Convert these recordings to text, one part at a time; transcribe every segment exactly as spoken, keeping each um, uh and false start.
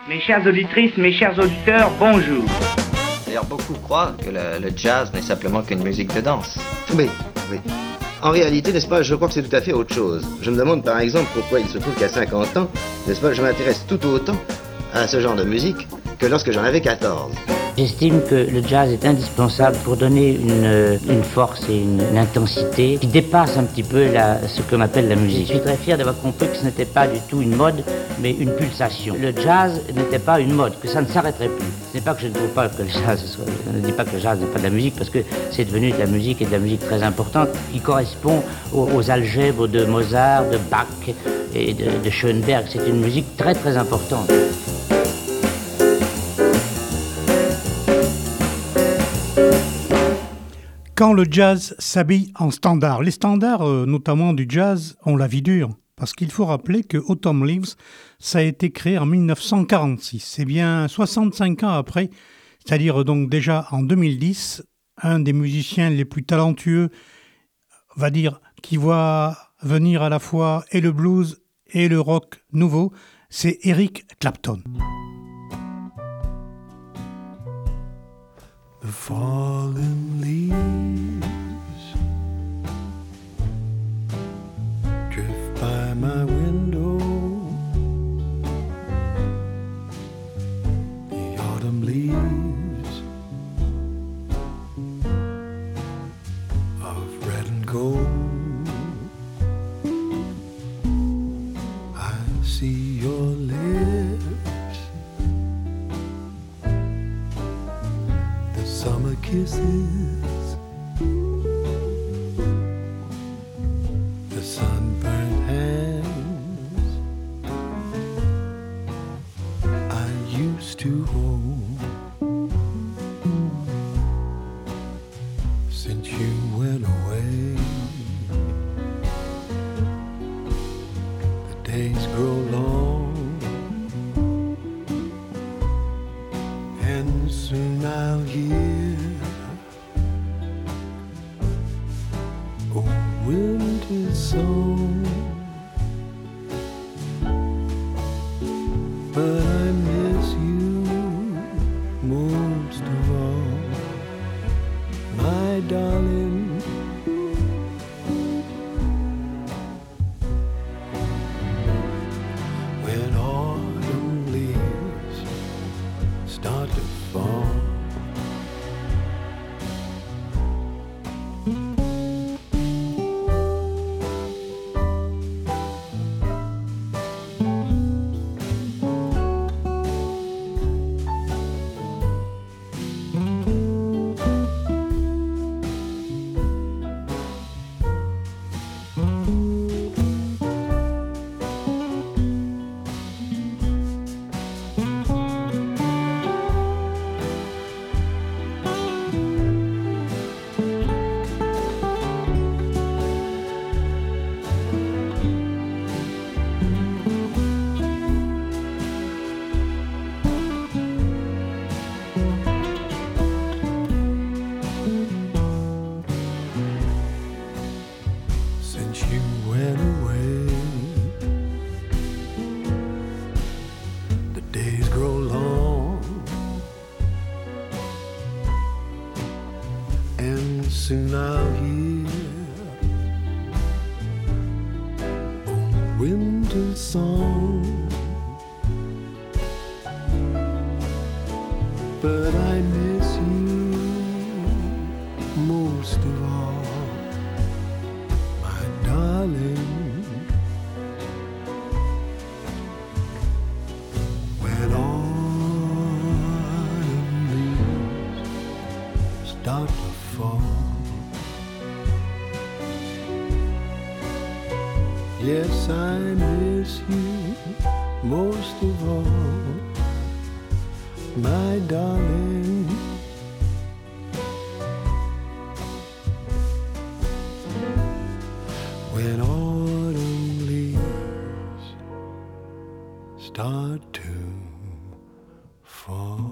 Mes chères auditrices, mes chers auditeurs, bonjour. D'ailleurs, beaucoup croient que le, le jazz n'est simplement qu'une musique de danse. Oui, oui. En réalité, n'est-ce pas, je crois que c'est tout à fait autre chose. Je me demande par exemple pourquoi il se trouve qu'à cinquante ans, n'est-ce pas, je m'intéresse tout autant à ce genre de musique que lorsque j'en avais quatorze. J'estime que le jazz est indispensable pour donner une, une force et une, une intensité qui dépasse un petit peu la, ce qu'on appelle la musique. Je suis très fier d'avoir compris que ce n'était pas du tout une mode, mais une pulsation. Le jazz n'était pas une mode, que ça ne s'arrêterait plus. Ce n'est pas que je ne trouve pas que le jazz soit... Je ne dis pas que le jazz n'est pas de la musique, parce que c'est devenu de la musique et de la musique très importante, qui correspond aux, aux algèbres de Mozart, de Bach et de, de Schoenberg. C'est une musique très très importante. Quand le jazz s'habille en standard. Les standards, euh, notamment du jazz, ont la vie dure. Parce qu'il faut rappeler que Autumn Leaves, ça a été créé en dix-neuf cent quarante-six. C'est bien soixante-cinq ans après, c'est-à-dire donc déjà en deux mille dix, un des musiciens les plus talentueux, on va dire, qui voit venir à la fois et le blues et le rock nouveau, c'est Eric Clapton. The fallen leaves drift by my window. The autumn leaves of red and gold. I see your lips, summer kisses, the sunburned hands I used to hold. Since you went away, the days grow long, and soon I'll hear winter song, but I miss you most of all, my darling. When autumn leaves start to fall, soon I'll hear a winter song, but I miss you most of all, my darling. When autumn leaves start to fall, yes, I miss you most of all, my darling. When autumn leaves start to fall.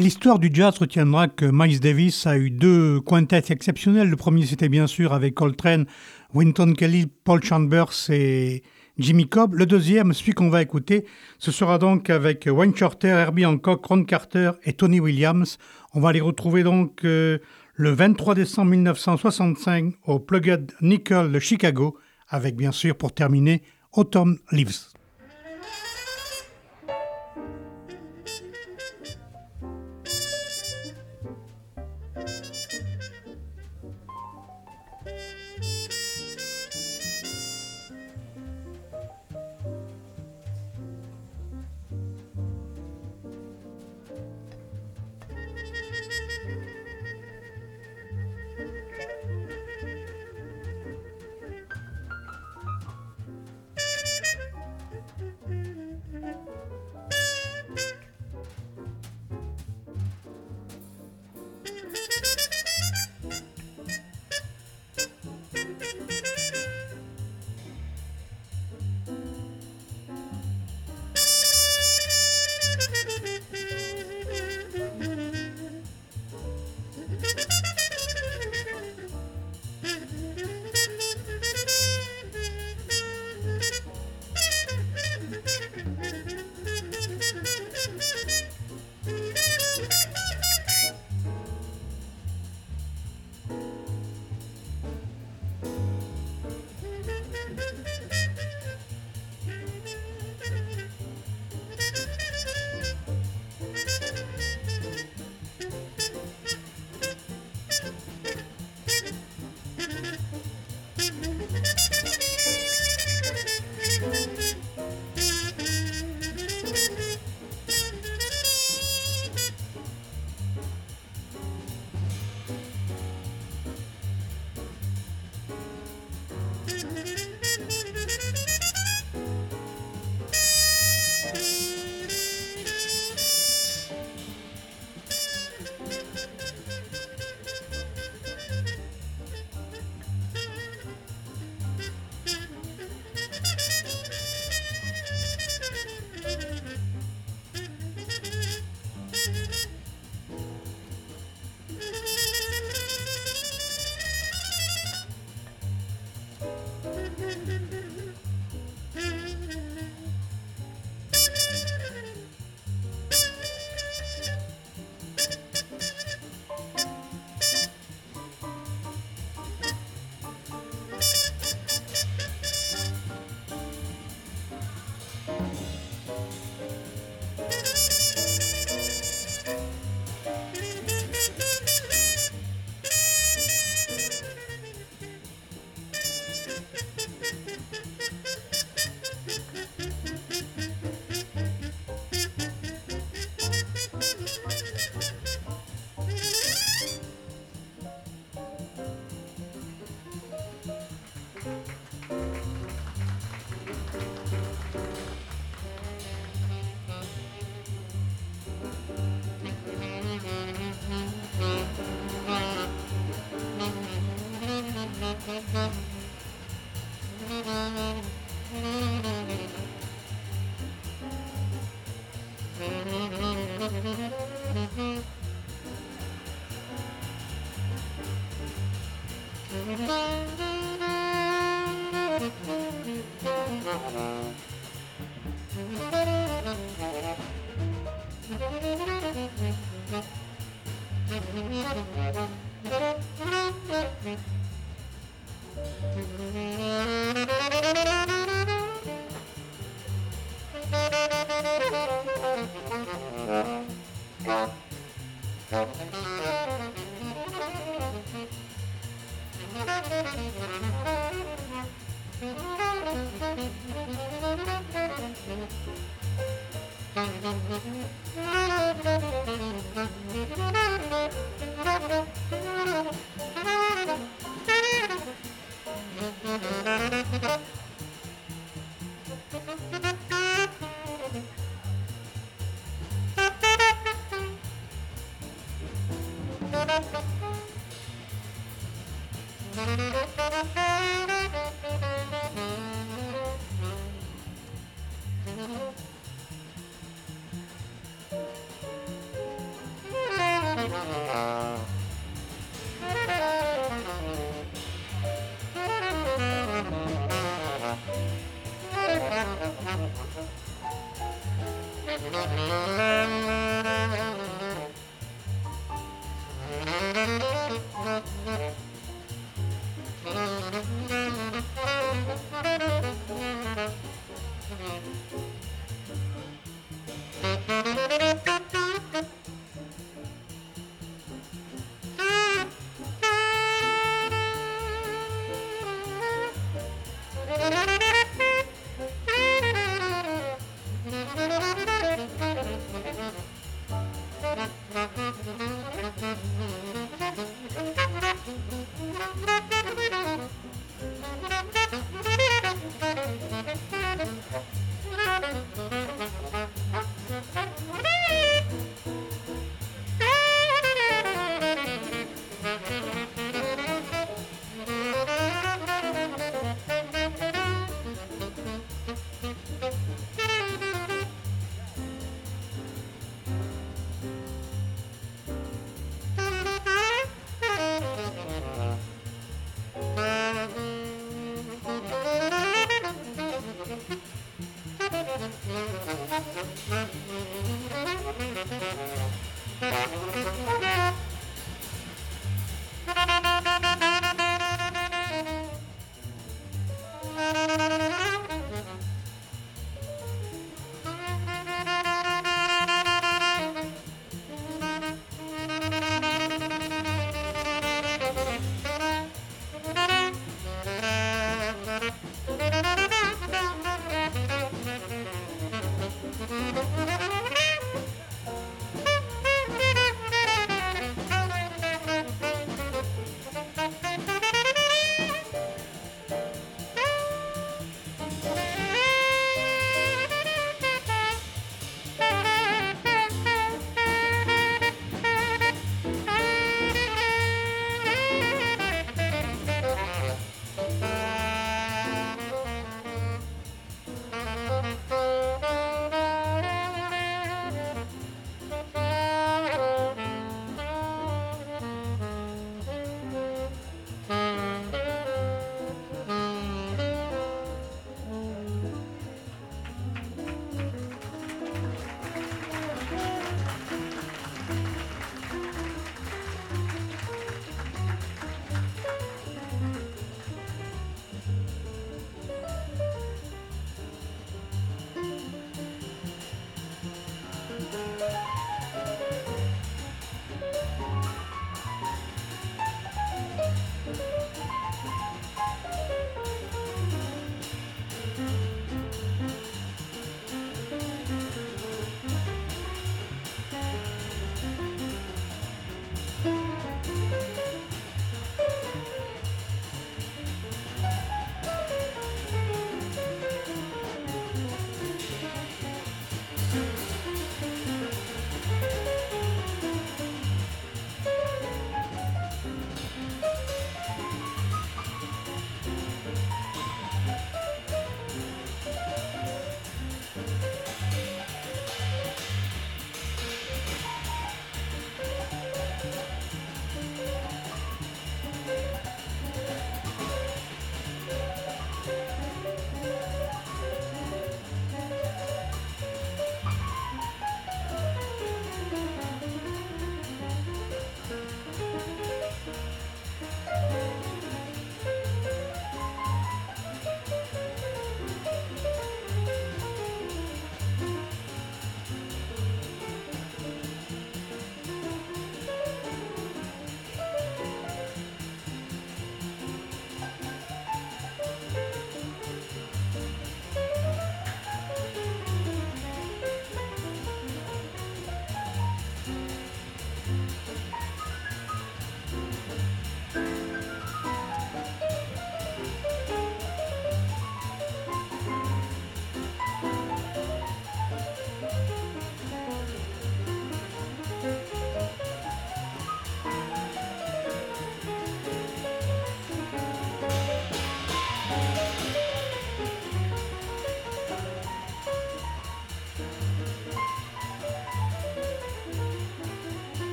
L'histoire du jazz retiendra que Miles Davis a eu deux quintets exceptionnels. Le premier, c'était bien sûr avec Coltrane, Wynton Kelly, Paul Chambers et Jimmy Cobb. Le deuxième, celui qu'on va écouter, ce sera donc avec Wayne Shorter, Herbie Hancock, Ron Carter et Tony Williams. On va les retrouver donc euh, le vingt-trois décembre mille neuf cent soixante-cinq au Plugged Nickel de Chicago, avec bien sûr pour terminer Autumn Leaves.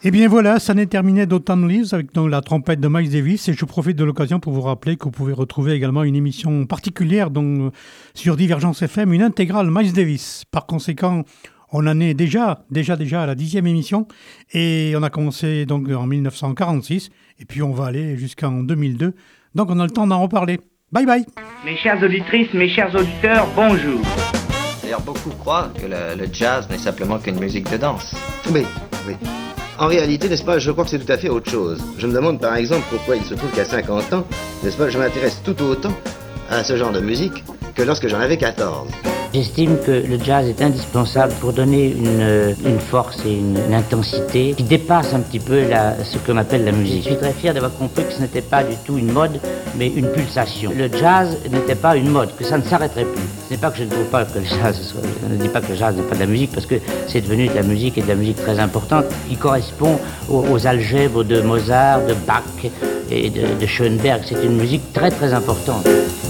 Et bien voilà, ça n'est terminé d'Autumn Leaves avec donc la trompette de Miles Davis et je profite de l'occasion pour vous rappeler que vous pouvez retrouver également une émission particulière donc, sur Divergence F M, une intégrale Miles Davis. Par conséquent, on en est déjà, déjà, déjà à la dixième émission et on a commencé donc en dix-neuf cent quarante-six et puis on va aller jusqu'en deux mille deux. Donc on a le temps d'en reparler. Bye bye. Mes chères auditrices, mes chers auditeurs, bonjour. D'ailleurs, beaucoup croient que le, le jazz n'est simplement qu'une musique de danse. Oui, oui. En réalité, n'est-ce pas, je crois que c'est tout à fait autre chose. Je me demande par exemple pourquoi il se trouve qu'à cinquante ans, n'est-ce pas, je m'intéresse tout autant à ce genre de musique que lorsque j'en avais quatorze. J'estime que le jazz est indispensable pour donner une, une force et une, une intensité qui dépasse un petit peu la, ce qu'on appelle la musique. Je suis très fier d'avoir compris que ce n'était pas du tout une mode, mais une pulsation. Le jazz n'était pas une mode, que ça ne s'arrêterait plus. Ce n'est pas que je ne trouve pas que le jazz soit, je ne dis pas que le jazz n'est pas de la musique, parce que c'est devenu de la musique et de la musique très importante, qui correspond aux, aux algèbres de Mozart, de Bach et de, de Schoenberg. C'est une musique très très importante.